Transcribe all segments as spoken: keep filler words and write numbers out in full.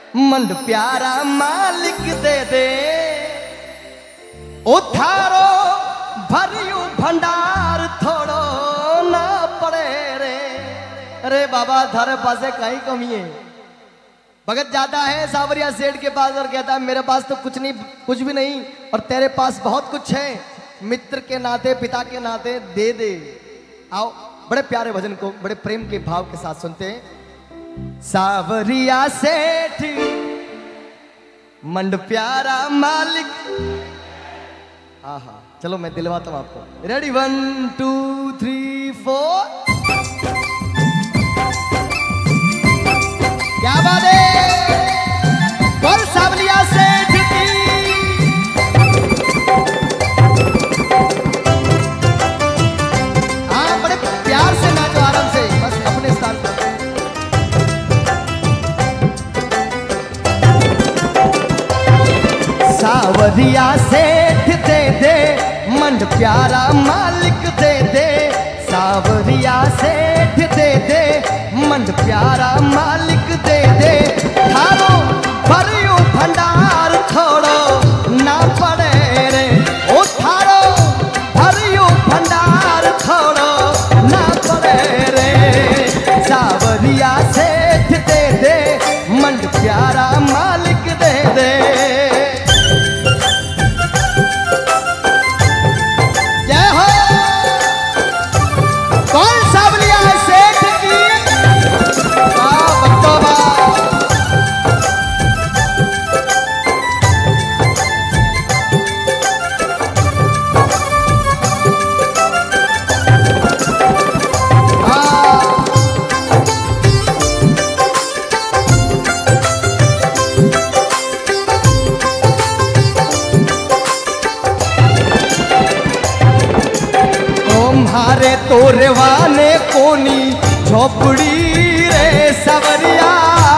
मंड प्यारा मालिक दे दे ओ थारो भरियो भंडार थोड़ो ना पड़े रे। अरे बाबा थारे पासे कहीं कमी है। भगत जाता है सावरिया सेठ के पास और कहता है मेरे पास तो कुछ नहीं, कुछ भी नहीं, और तेरे पास बहुत कुछ है। मित्र के नाते, पिता के नाते दे दे। आओ बड़े प्यारे भजन को बड़े प्रेम के भाव के साथ सुनते हैं। सावरिया सेठ मंड प्यारा मालिक। आहा चलो मैं दिलवाता हूं आपको। Ready one two three four. क्या बात है, बोल सावरिया सेठ की। हाँ बड़े प्यार से नाचो, आराम से, बस अपने स्थान पर। सावरिया सेठ दे दे मंड प्यारा मालिक दे दे। सावरिया सेठ दे दे मंड प्यारा मालिक दे दे। थारो भरियो भंडार थोड़ो ना पड़े रे। ओ थारो भरियो भंडार थोड़ो ना पड़े रे। सावरिया सेठ दे दे मंड प्यारा मालिक दे दे। हारे तोरे वाने कोनी झोपड़ी रे सवरिया।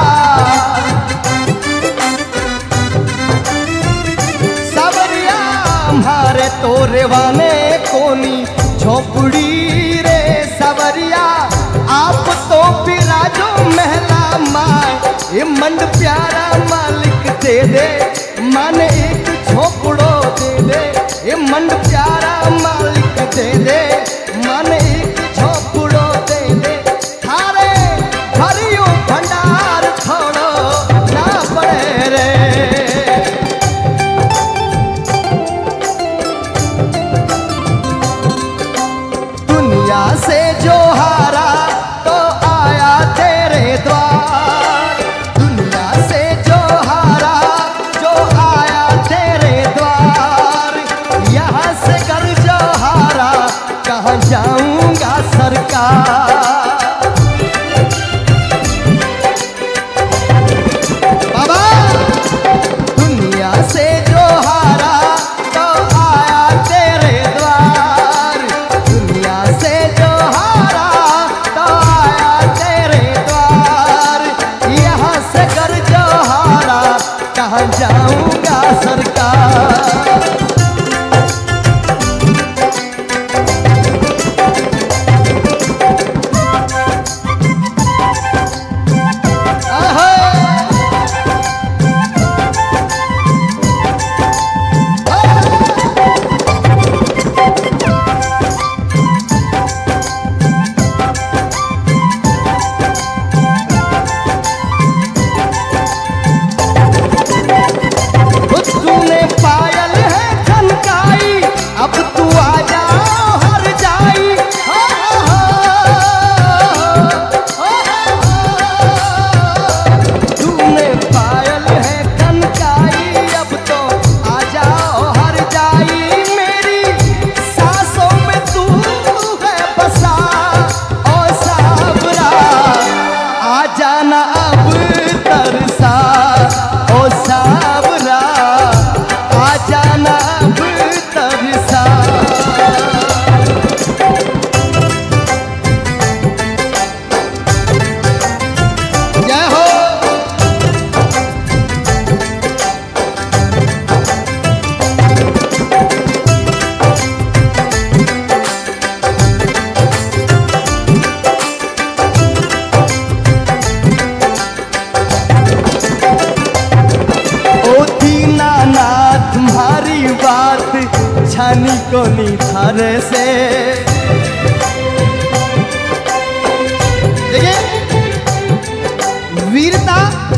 सवरिया हारे तोरे वाने कोनी झोपड़ी रे सवरिया। आप तो बिराजो महला माए ये मंड प्यारा मालिक दे दे। माने एक झोपड़ो दे दे ये मंड प्यारा मालिक दे दे। माने एक झोपड़ो दे दे। थारे भरियो भंडार थोड़ो ना पड़े रे। दुनिया से जो हारा तो आया तेरे द्वार। दुनिया से जो हारा जो आया तेरे द्वार। यहाँ से कर जो हारा कहाँ जाऊंगा सरकार। बाबा दुनिया से जो हारा तो आया तेरे द्वार। दुनिया से जो हारा तो आया तेरे द्वार। यहाँ से कर जो हारा कहाँ जाऊंगा सरकार। तूने पायल छानी को नी थारे से। देखिए वीरता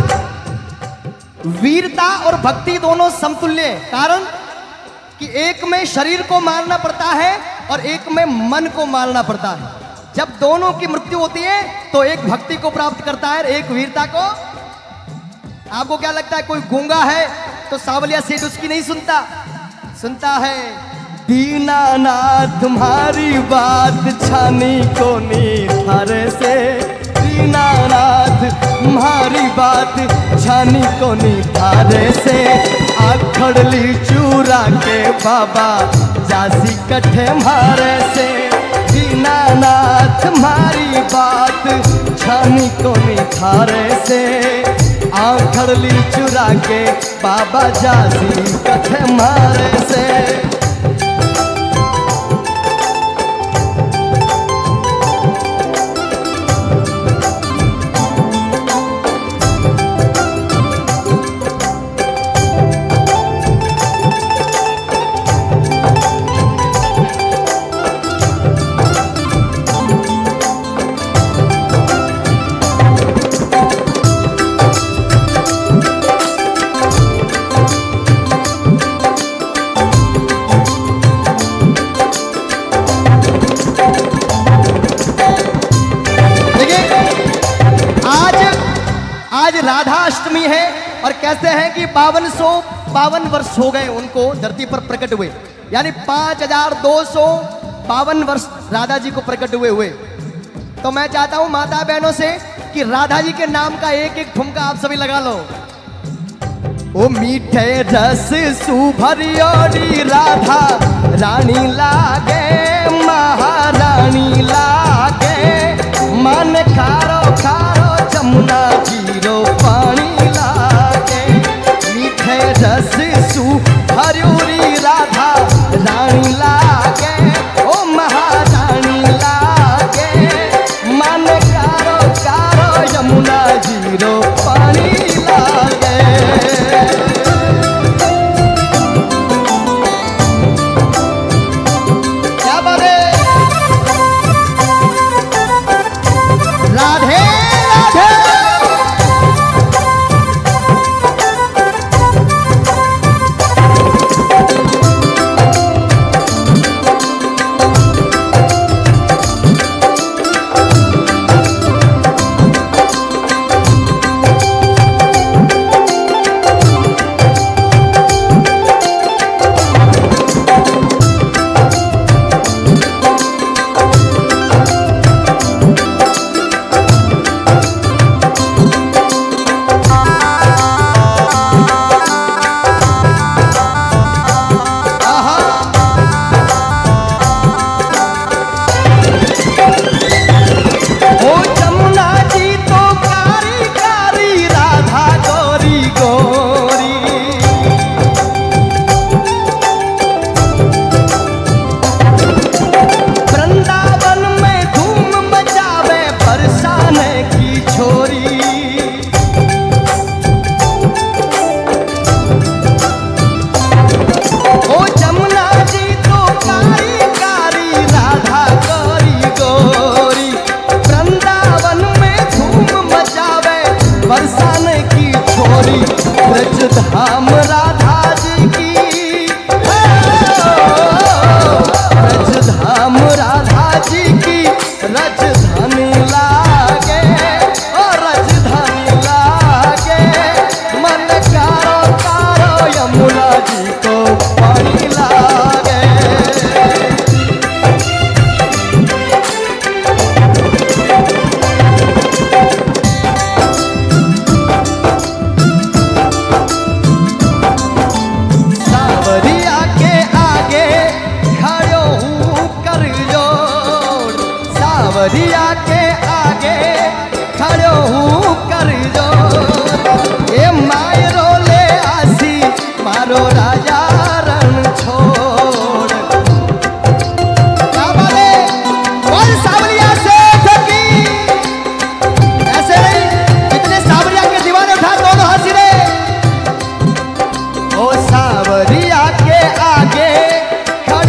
वीरता और भक्ति दोनों समतुल्य हैं। कारण कि एक में शरीर को मारना पड़ता है और एक में मन को मारना पड़ता है। जब दोनों की मृत्यु होती है तो एक भक्ति को प्राप्त करता है, एक वीरता को। आपको क्या लगता है कोई गूंगा है तो सावलिया सेठ उसकी नहीं सुनता? सुनता है। दीनानाथ तुम्हारी बात छानी को नी थारे से, दीनानाथ तुम्हारी बात छानी को नी थारे से। आखड़ली चूरा के बाबा जासी कठे मारे से, दीनानाथ तुम्हारी बात छानी को नी थारे से। आखड़ली चूरा के बाबा जासी कठे मारे से। राधा अष्टमी है और कहते हैं कि बावन सौ बावन वर्ष हो गए उनको धरती पर प्रकट हुए, यानी पांच हजार दो सौ बावन वर्ष राधा जी को प्रकट हुए हुए। तो मैं चाहता हूं माता बहनों से कि राधा जी के नाम का एक एक ठुमका आप सभी लगा लो। ओ मीठे रस सुभरियोड़ी राधा रानी लागे, महारानी लागे। मन खारो खारो जमुना जीरो पानी लागे। मीठे रस सुभरियोड़ी राधा रानी लागे, ओ महारानी लागे। मन खारो खारो जमुना जीरो पानी लागे। धाम राधा जी की, रज धाम राधा जी की रजधानी लागे, और रजधानी लागे। मन कारो कारो यमुना जी को पानी लागे। सावरिया के आगे खड़ो हूँ कर जो, ये मायरो ले आसी मारो राजा रण छोड़। क्या बोले कौन सावरिया से ठगी, ऐसे नहीं कितने सावरिया के दीवाने उठा दोनों हंसी रे। ओ सावरिया के आगे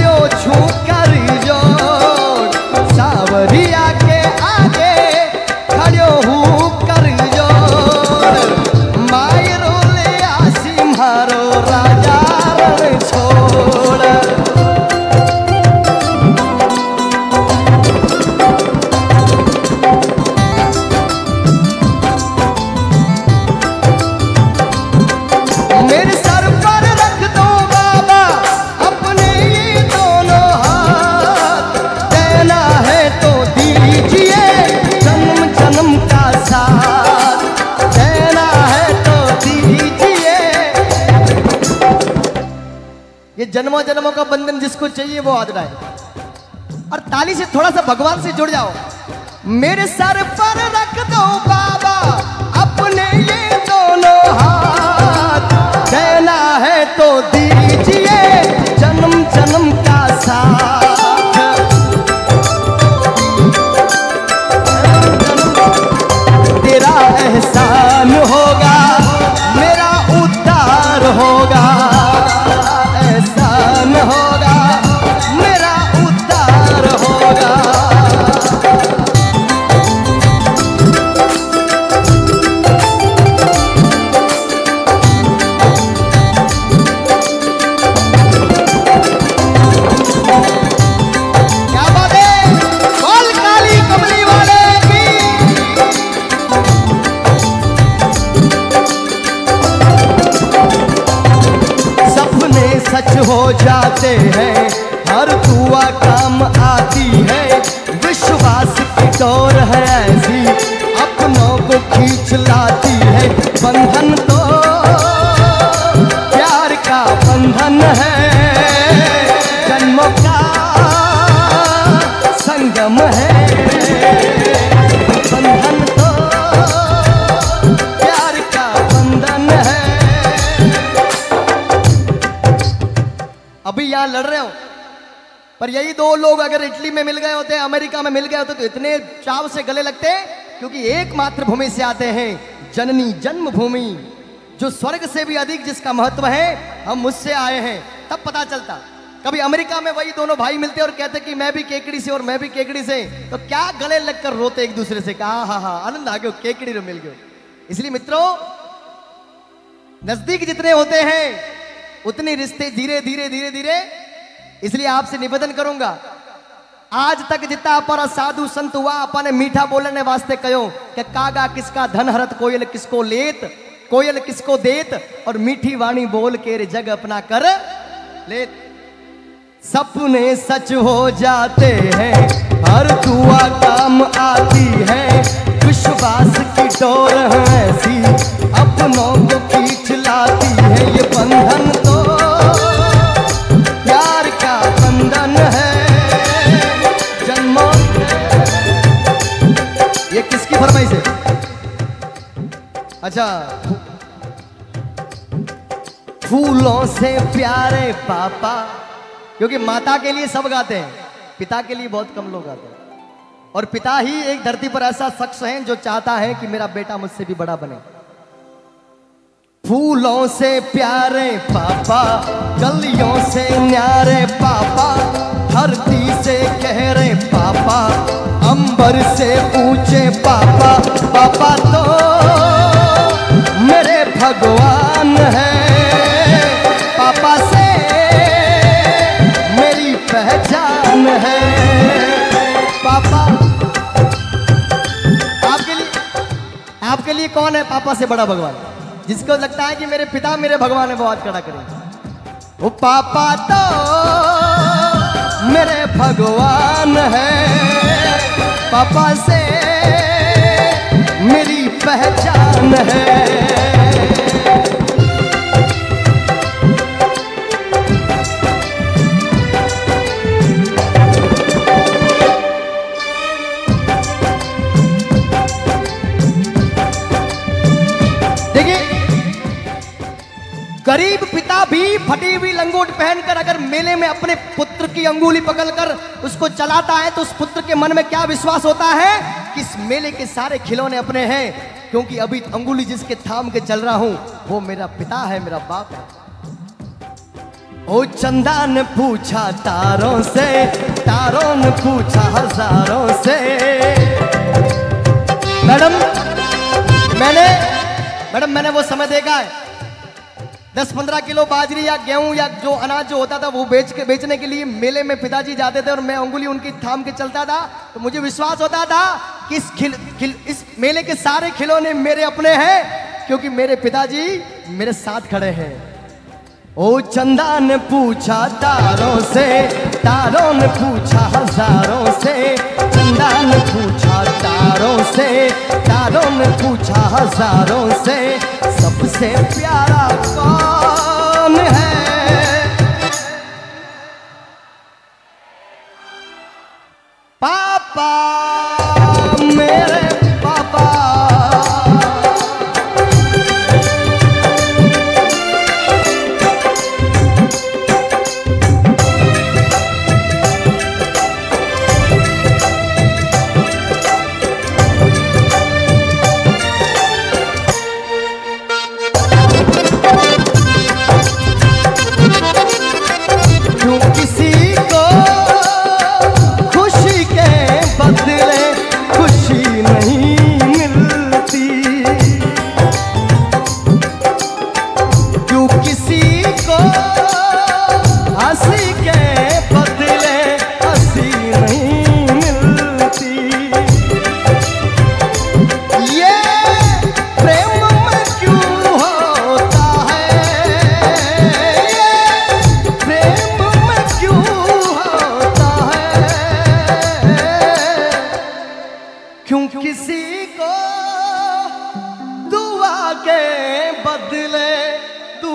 जन्मों जन्मों का बंधन जिसको चाहिए वो हाथ उठाए और ताली से थोड़ा सा भगवान से जुड़ जाओ। मेरे सर पर रख दो बाबा अपने ये दोनों हाथ, देना है तो दीजिए जन्म जन्म का साथ। तेरा एहसान होगा मेरा उद्धार होगा, एहसान होगा मेरा उद्धार होगा। क्या बात है, बोल काली कमली वाले की। सपने सच हो जाते हैं, हर दुआ काम आती है, विश्वास की डोर है ऐसी अपनों को खींच लाती है। बंधन तो प्यार का बंधन है, जन्मों का संगम है। बंधन तो प्यार का बंधन है। अभी यहां लड़ रहे हो पर यही दो लोग अगर इटली में मिल गए होते, अमेरिका में मिल गए होते तो इतने चाव से गले लगते, क्योंकि एक मातृभूमि से आते हैं, जननी जन्मभूमि, जो स्वर्ग से भी अधिक जिसका महत्व है, हम मुझसे आए हैं। तब पता चलता। कभी अमेरिका में वही दोनों भाई मिलते और कहते कि मैं भी केकड़ी से और मैं भी केकड़ी से, तो क्या गले लगकर रोते एक दूसरे से, कहा हा हा आनंद आ गयो, केकड़ी मिल गयो। इसलिए मित्रों, नजदीक जितने होते हैं उतने रिश्ते धीरे धीरे धीरे धीरे। इसलिए आपसे निवेदन करूंगा, आज तक जितना पर साधु संत हुआ अपन मीठा बोलने वास्ते कहो कि कागा किसका धन हरत, कोयल किसको लेत, कोयल किसको देत, और मीठी वाणी बोल के रे जग अपना कर लेत। सपने सच हो जाते हैं, हर दुआ काम आती है, विश्वास की डोर है ऐसी अपनों को खींच लाती है। ये बंधन तो प्यार का बंधन है, जन्मों। ये किसकी फरमाइश है? अच्छा, फूलों से प्यारे पापा, क्योंकि माता के लिए सब गाते हैं, पिता के लिए बहुत कम लोग गाते हैं। और पिता ही एक धरती पर ऐसा शख्स है जो चाहता है कि मेरा बेटा मुझसे भी बड़ा बने। फूलों से प्यारे पापा, गलियों से न्यारे पापा, धरती से गहरे पापा, अंबर से ऊंचे पापा, पापा तो मेरे भगवान हैं, पापा से मेरी पहचान है। पापा आपके लिए आपके लिए कौन है पापा से बड़ा भगवान? जिसको लगता है कि मेरे पिता मेरे भगवान है, वो हाथ खड़ा करें। वो पापा तो मेरे भगवान है, पापा से मेरी पहचान है। गरीब पिता भी फटी हुई लंगोट पहनकर अगर मेले में अपने पुत्र की अंगुली पकड़कर उसको चलाता है, तो उस पुत्र के मन में क्या विश्वास होता है कि इस मेले के सारे खिलौने अपने हैं, क्योंकि अभी अंगुली जिसके थाम के चल रहा हूं वो मेरा पिता है, मेरा बाप है। ओ चंदा ने पूछा तारों से, तारों ने पूछा हजारों से। मैडम मैंने मैडम मैंने वो समय देखा है, दस पंद्रह किलो बाजरी या गेहूं या जो अनाज जो होता था वो बेच के बेचने के लिए मेले में पिताजी जाते थे और मैं उंगली उनकी थाम के चलता था, तो मुझे विश्वास होता था कि इस खिल, खिल, इस मेले के सारे खिलौने मेरे अपने हैं, क्योंकि मेरे पिताजी मेरे साथ खड़े हैं। ओ चंदा ने पूछा तारों से, तारों ने पूछा हजारों से, चंदा ने पूछा तारों से, तारों ने पूछा हजारों से, सबसे प्यारा कौन है?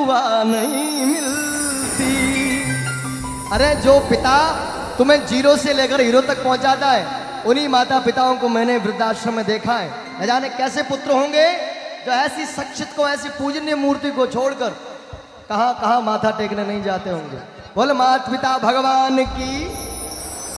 दुआ नहीं मिलती। अरे जो पिता तुम्हें जीरो से लेकर हीरो तक पहुंचाता है, उन्हीं माता पिताओं को मैंने वृद्धाश्रम में देखा है। न जाने कैसे पुत्र होंगे जो ऐसी शख्सियत को, ऐसी पूजनीय मूर्ति को छोड़कर कहां कहां माथा टेकने नहीं जाते होंगे। बोल माता पिता भगवान की।